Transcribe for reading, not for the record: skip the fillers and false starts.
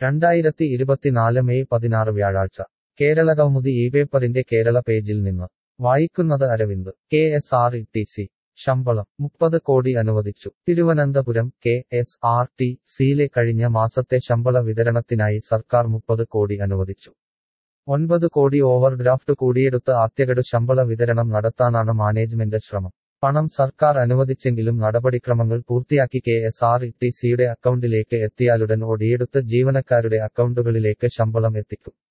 2024 May 16 വ്യാഴാഴ്ച കേരളകൗമുദി പേപ്പറിന്റെ കേരള പേജിൽ നിന്ന് വായിക്കുന്നത് അരവിന്ദ്. KSRTC ശമ്പളം 30 കോടി അനുവദിച്ചു. തിരുവനന്തപുരം KSRTCയിലെ കഴിഞ്ഞ മാസത്തെ ശമ്പള വിതരണത്തിനായി സർക്കാർ 30 കോടി അനുവദിച്ചു. 9 കോടി ഓവർ ഡ്രാഫ്റ്റ് കൂടിയെടുത്ത് ആദ്യഗഡു ശമ്പള വിതരണം നടത്താനാണ് മാനേജ്മെന്റ് ശ്രമം. പണം സർക്കാർ അനുവദിച്ചെങ്കിലും നടപടിക്രമങ്ങൾ പൂർത്തിയാക്കി KSRTCയുടെ അക്കൗണ്ടിലേക്ക് എത്തിയാലുടൻ ഓടിയെടുത്ത് ജീവനക്കാരുടെ അക്കൗണ്ടുകളിലേക്ക് ശമ്പളം എത്തിക്കും.